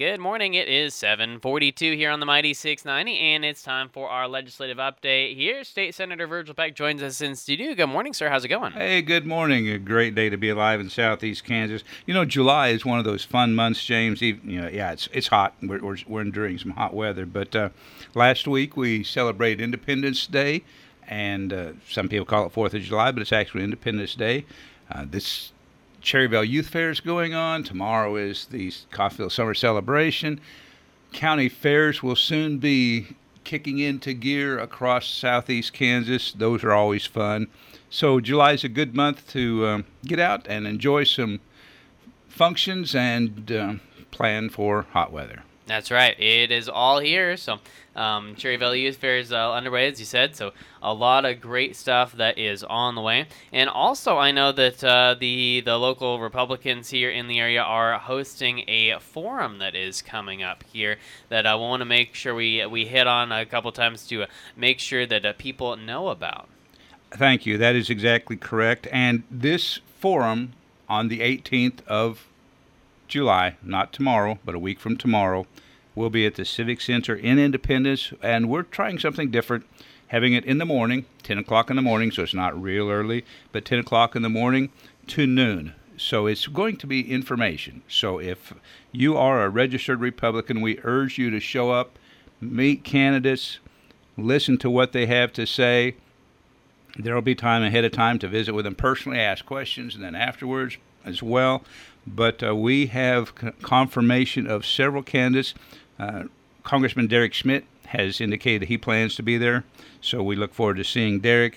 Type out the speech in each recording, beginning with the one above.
Good morning. It is 7:42 here on the Mighty 690, and it's time for our legislative update here. State Senator Virgil Peck joins us in studio. Good morning, sir. How's it going? Hey, good morning. A great day to be alive in southeast Kansas. You know, July is one of those fun months, James. It's hot. We're enduring some hot weather. But last week we celebrated Independence Day, and some people call it 4th of July, but it's actually Independence Day. This Cherryville Youth Fair is going on. Tomorrow is the Coffeyville Summer Celebration. County fairs will soon be kicking into gear across southeast Kansas. Those are always fun. So July is a good month to get out and enjoy some functions and plan for hot weather. That's right. It is all here. So Cherryville Youth Fair is underway, as you said. So a lot of great stuff that is on the way. And also, I know that the local Republicans here in the area are hosting a forum that is coming up here that I want to make sure we hit on a couple times to make sure that people know about. Thank you. That is exactly correct. And this forum on the 18th of July, not tomorrow, but a week from tomorrow, will be at the Civic Center in Independence, and we're trying something different, having it in the morning, 10 o'clock in the morning, so it's not real early, but 10 o'clock in the morning to noon. So it's going to be information. So if you are a registered Republican, we urge you to show up, meet candidates, listen to what they have to say. There will be time ahead of time to visit with them personally, ask questions, and then afterwards as well. But we have confirmation of several candidates. Congressman Derek Schmidt has indicated he plans to be there, so we look forward to seeing Derek.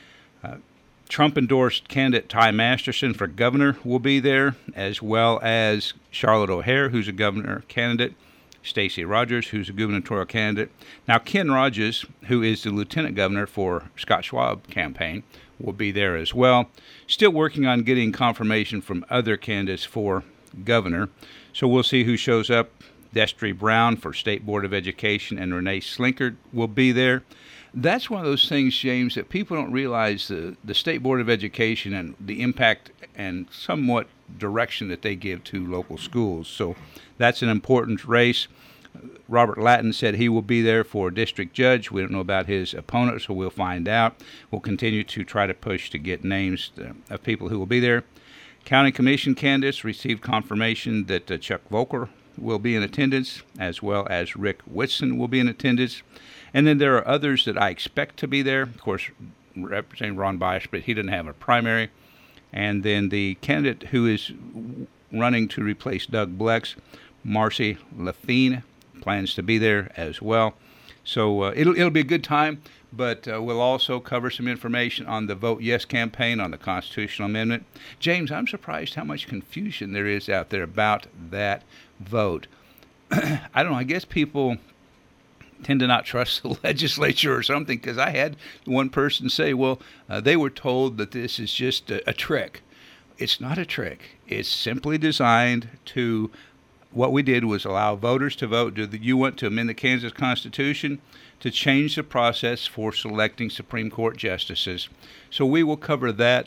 Trump-endorsed candidate Ty Masterson for governor will be there, as well as Charlotte O'Hare, who's a governor candidate, Stacey Rogers, who's a gubernatorial candidate. Now, Ken Rogers, who is the lieutenant governor for Scott Schwab campaign, will be there as well. Still working on getting confirmation from other candidates for governor. So we'll see who shows up. Destry Brown for State Board of Education and Renee Slinkard will be there. That's one of those things, James, that people don't realize the State Board of Education and the impact and somewhat direction that they give to local schools. So that's an important race. Robert Lattin said he will be there for district judge. We don't know about his opponent, so we'll find out. We'll continue to try to push to get names of people who will be there. County Commission candidates received confirmation that Chuck Volker will be in attendance, as well as Rick Whitson will be in attendance. And then there are others that I expect to be there. Of course, Representative Ron Bias, but he doesn't have a primary. And then the candidate who is running to replace Doug Blex, Marcy Lafine, plans to be there as well. So it'll be a good time, but we'll also cover some information on the Vote Yes campaign on the constitutional amendment. James, I'm surprised how much confusion there is out there about that vote. I don't know, I guess people tend to not trust the legislature or something, because I had one person say, well, they were told that this is just a trick. It's not a trick. It's simply designed to, what we did was allow voters to vote. Do you want to amend the Kansas Constitution to change the process for selecting Supreme Court justices? So we will cover that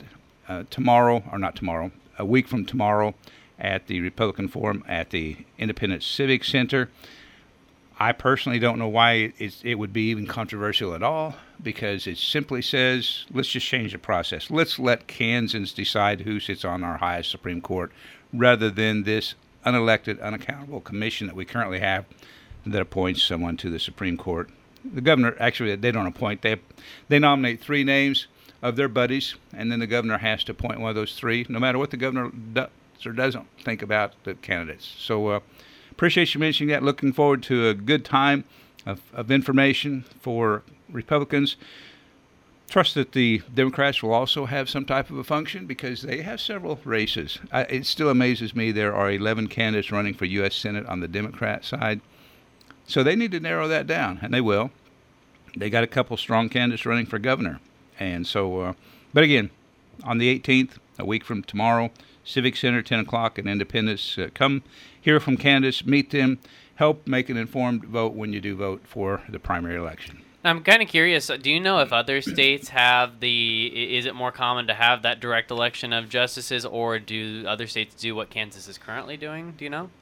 a week from tomorrow at the Republican Forum at the Independence Civic Center. I personally don't know why it would be even controversial at all, because it simply says, let's just change the process. Let's let Kansans decide who sits on our highest Supreme Court, rather than this unelected, unaccountable commission that we currently have that appoints someone to the Supreme Court. The governor, actually, they don't appoint. They nominate 3 names of their buddies, and then the governor has to appoint one of those 3, no matter what the governor does or doesn't think about the candidates. So appreciate you mentioning that. Looking forward to a good time of information for Republicans. Trust that the Democrats will also have some type of a function, because they have several races. It still amazes me there are 11 candidates running for U.S. Senate on the Democrat side. So they need to narrow that down, and they will. They got a couple strong candidates running for governor. And so, but again, on the 18th, a week from tomorrow, Civic Center, 10 o'clock in Independence. Come hear from candidates, meet them, help make an informed vote when you do vote for the primary election. I'm kind of curious, do you know if other states have is it more common to have that direct election of justices, or do other states do what Kansas is currently doing? Do you know?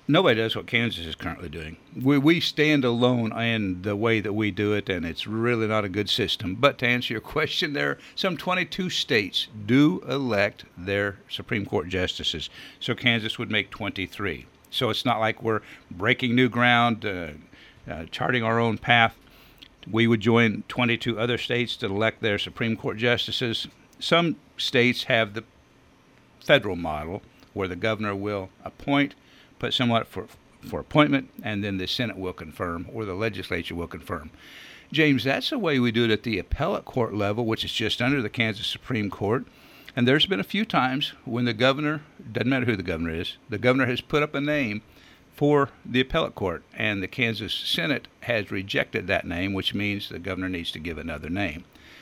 Nobody does what Kansas is currently doing. We stand alone in the way that we do it, and it's really not a good system. But to answer your question, there are some 22 states do elect their Supreme Court justices. So Kansas would make 23. So it's not like we're breaking new ground, charting our own path. We would join 22 other states to elect their Supreme Court justices. Some states have the federal model where the governor will put someone up for appointment, and then the Senate will confirm, or the legislature will confirm. James, that's the way we do it at the appellate court level, which is just under the Kansas Supreme Court. And there's been a few times when the governor, doesn't matter who the governor is, the governor has put up a name for the appellate court, and the Kansas Senate has rejected that name, which means the governor needs to give another name.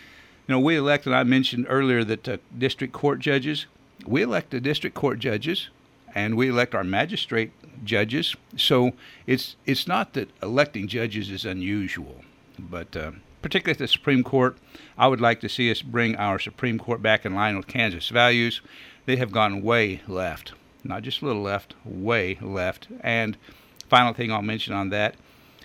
We elected, I mentioned earlier that district court judges, we elect the district court judges, and we elect our magistrate judges. So it's not that electing judges is unusual, but particularly at the Supreme Court, I would like to see us bring our Supreme Court back in line with Kansas values. They have gone way left, not just a little left, way left. And final thing I'll mention on that,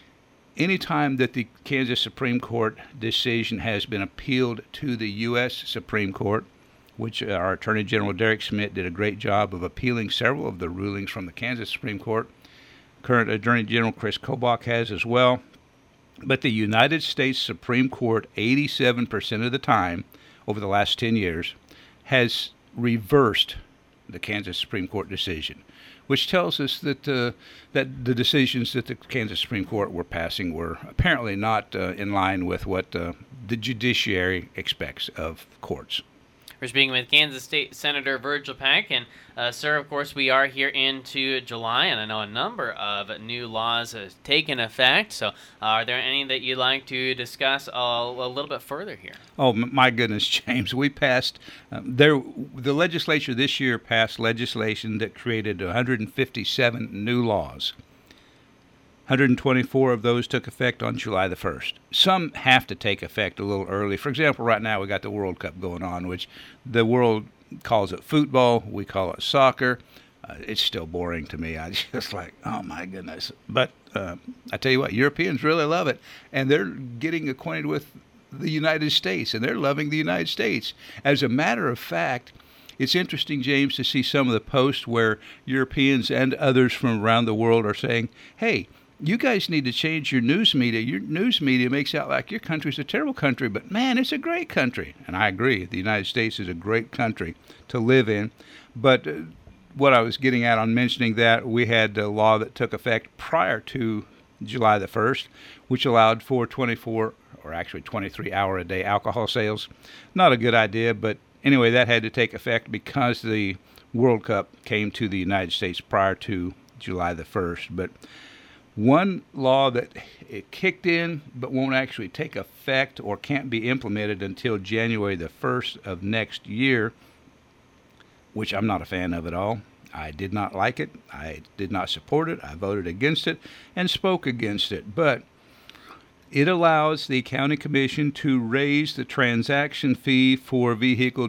anytime that the Kansas Supreme Court decision has been appealed to the U.S. Supreme Court, which our Attorney General Derek Schmidt did a great job of appealing several of the rulings from the Kansas Supreme Court. Current Attorney General Chris Kobach has as well. But the United States Supreme Court, 87% of the time over the last 10 years, has reversed the Kansas Supreme Court decision, which tells us that that the decisions that the Kansas Supreme Court were passing were apparently not in line with what the judiciary expects of courts. We're speaking with Kansas State Senator Virgil Peck, and sir, of course, we are here into July, and I know a number of new laws have taken effect. So, are there any that you'd like to discuss a little bit further here? Oh my goodness, James! We passed the legislature this year passed legislation that created 157 new laws. 124 of those took effect on July the 1st. Some have to take effect a little early. For example, right now we got the World Cup going on, which the world calls it football. We call it soccer. It's still boring to me. I just like, oh my goodness. But I tell you what, Europeans really love it, and they're getting acquainted with the United States, and they're loving the United States. As a matter of fact, it's interesting, James, to see some of the posts where Europeans and others from around the world are saying, hey, you guys need to change your news media. Your news media makes out like your country's a terrible country, but man, it's a great country. And I agree. The United States is a great country to live in. But what I was getting at on mentioning that, we had a law that took effect prior to July the 1st, which allowed for 24 or actually 23-hour-a-day alcohol sales. Not a good idea, but anyway, that had to take effect because the World Cup came to the United States prior to July the 1st. But one law that it kicked in but won't actually take effect or can't be implemented until January the 1st of next year, which I'm not a fan of at all. I did not like it. I did not support it. I voted against it and spoke against it. But it allows the county commission to raise the transaction fee for vehicle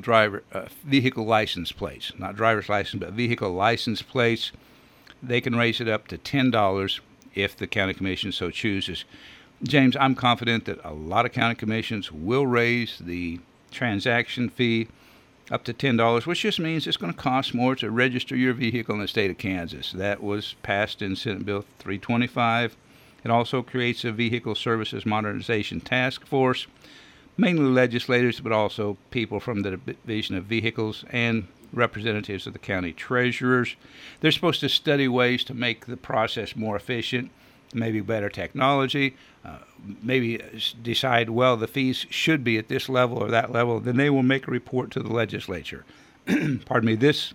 license plates. Not driver's license, but vehicle license plates. They can raise it up to $10 if the county commission so chooses. James, I'm confident that a lot of county commissions will raise the transaction fee up to $10, which just means it's going to cost more to register your vehicle in the state of Kansas. That was passed in Senate Bill 325. It also creates a Vehicle Services Modernization Task Force, mainly legislators, but also people from the Division of Vehicles and representatives of the county treasurers. They're supposed to study ways to make the process more efficient, maybe better technology, maybe decide, well, the fees should be at this level or that level. Then they will make a report to the legislature. Pardon me, this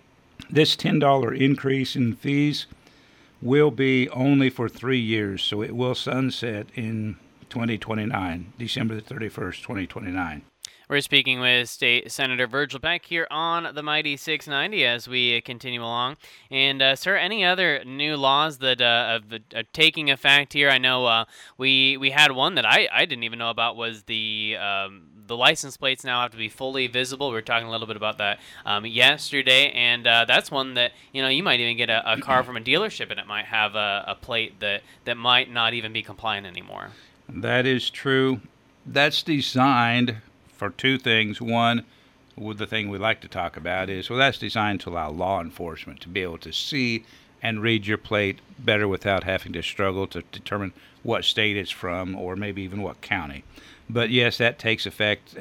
$10 increase in fees will be only for 3 years, so it will sunset in 2029, December the 31st, 2029. We're speaking with State Senator Virgil Peck here on the Mighty 690 as we continue along. And, sir, any other new laws that are taking effect here? I know we had one that I didn't even know about was the the license plates now have to be fully visible. We were talking a little bit about that yesterday, and that's one that you might even get a car from a dealership, and it might have a plate that might not even be compliant anymore. That is true. That's designed for two things. One, the thing we like to talk about is, that's designed to allow law enforcement to be able to see and read your plate better without having to struggle to determine what state it's from or maybe even what county. But yes, that takes effect.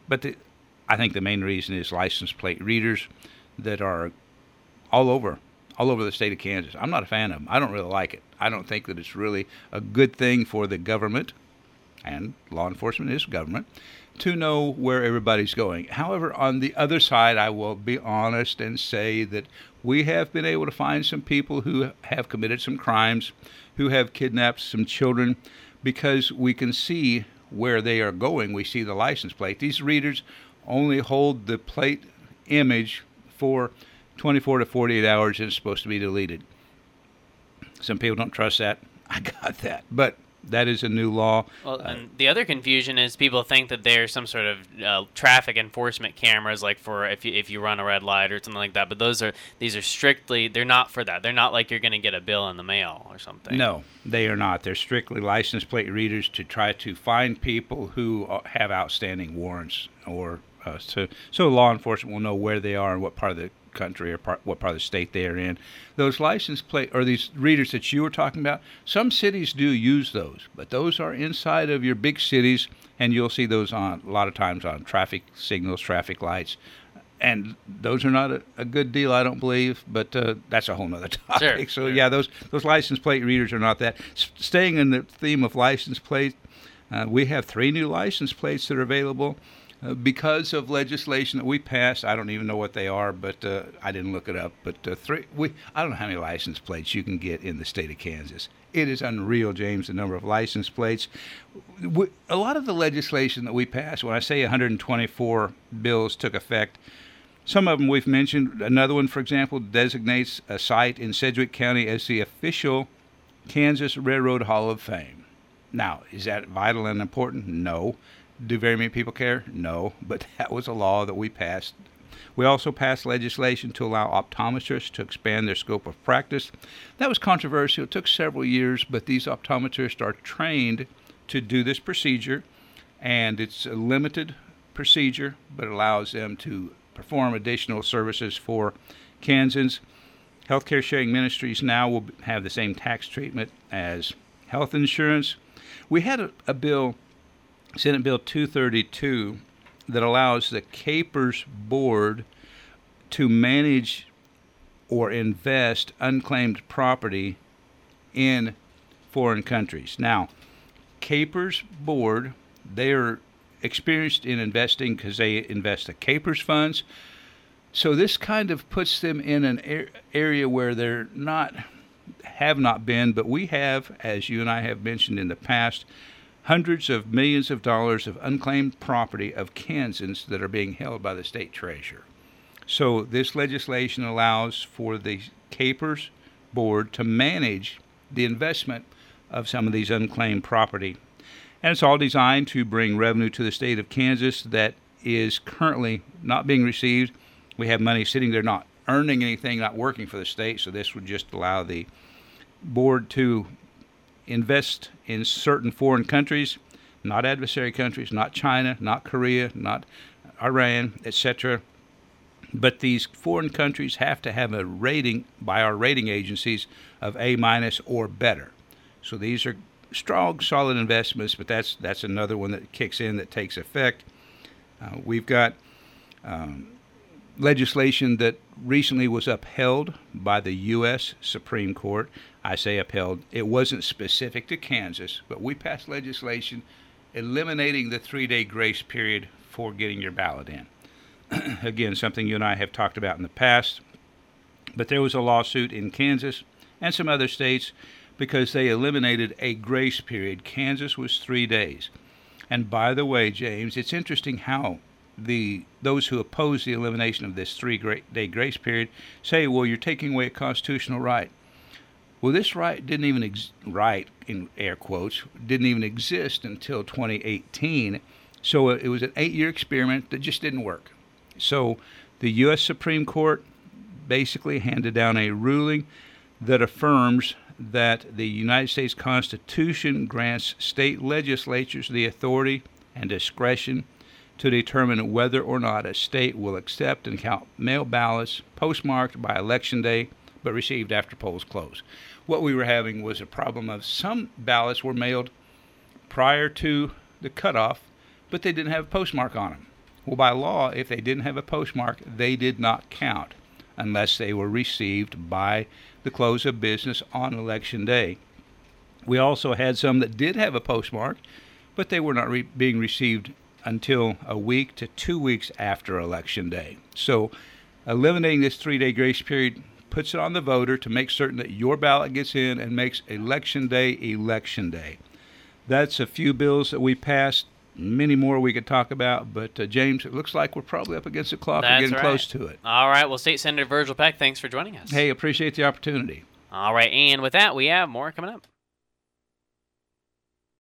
I think the main reason is license plate readers that are all over the state of Kansas. I'm not a fan of them. I don't really like it. I don't think that it's really a good thing for the government, and law enforcement is government, to know where everybody's going. However, on the other side, I will be honest and say that we have been able to find some people who have committed some crimes, who have kidnapped some children, because we can see where they are going. We see the license plate. These readers only hold the plate image for 24 to 48 hours, and it's supposed to be deleted. Some people don't trust that. I got that. But that is a new law. Well, and the other confusion is people think that there's some sort of traffic enforcement cameras, like for if you run a red light or something like that. But these are strictly, they're not for that. They're not like you're going to get a bill in the mail or something. No, they are not. They're strictly license plate readers to try to find people who have outstanding warrants, or so law enforcement will know where they are and what part of the country or what part of the state they are in. Those license plate, or these readers that you were talking about, some cities do use those, but those are inside of your big cities, and you'll see those a lot of times on traffic signals, traffic lights, and those are not a good deal, I don't believe, but that's a whole nother topic. Sure. Yeah, those license plate readers are not that. Staying in the theme of license plate, we have 3 new license plates that are available. Because of legislation that we passed. I don't even know what they are, but I didn't look it up. But I don't know how many license plates you can get in the state of Kansas. It is unreal, James, the number of license plates. A lot of the legislation that we passed, when I say 124 bills took effect, some of them we've mentioned. Another one, for example, designates a site in Sedgwick County as the official Kansas Railroad Hall of Fame. Now, is that vital and important? No. Do very many people care? No, but that was a law that we passed. We also passed legislation to allow optometrists to expand their scope of practice. That was controversial. It took several years, but these optometrists are trained to do this procedure, and it's a limited procedure, but it allows them to perform additional services for Kansans. Healthcare Sharing Ministries now will have the same tax treatment as health insurance. We had a bill, Senate Bill 232, that allows the Capers Board to manage or invest unclaimed property in foreign countries. Now, Capers Board, they are experienced in investing because they invest the Capers funds. So this kind of puts them in an area where they're have not been, but we have, as you and I have mentioned in the past, hundreds of millions of dollars of unclaimed property of Kansans that are being held by the state treasurer. So this legislation allows for the Capers Board to manage the investment of some of these unclaimed property. And it's all designed to bring revenue to the state of Kansas that is currently not being received. We have money sitting there not earning anything, not working for the state, so this would just allow the board to invest in certain foreign countries, not adversary countries, not China, not Korea, not Iran, etc. But these foreign countries have to have a rating by our rating agencies of A- or better. So these are strong, solid investments, but that's another one that kicks in, that takes effect. We've got legislation that recently was upheld by the U.S. Supreme Court. I say upheld. It wasn't specific to Kansas, but we passed legislation eliminating the 3-day grace period for getting your ballot in. Again, something you and I have talked about in the past. But there was a lawsuit in Kansas and some other states because they eliminated a grace period. Kansas was 3 days. And by the way, James, it's interesting how those who oppose the elimination of this 3-day grace period say, well, you're taking away a constitutional right. Well, this right didn't even right, in air quotes, didn't even exist until 2018, So it was an 8-year experiment that just didn't work. So the U.S. Supreme Court basically handed down a ruling that affirms that the United States Constitution grants state legislatures the authority and discretion to determine whether or not a state will accept and count mail ballots postmarked by Election Day but received after polls close. What we were having was a problem of some ballots were mailed prior to the cutoff, but they didn't have a postmark on them. Well, by law, if they didn't have a postmark, they did not count unless they were received by the close of business on Election Day. We also had some that did have a postmark, but they were not being received until a week to 2 weeks after Election Day. So eliminating this 3-day grace period puts it on the voter to make certain that your ballot gets in and makes Election Day Election Day. That's a few bills that we passed. Many more we could talk about, but James, it looks like we're probably up against the clock. We're getting close to it. All right. Well, State Senator Virgil Peck, thanks for joining us. Hey, appreciate the opportunity. All right. And with that, we have more coming up.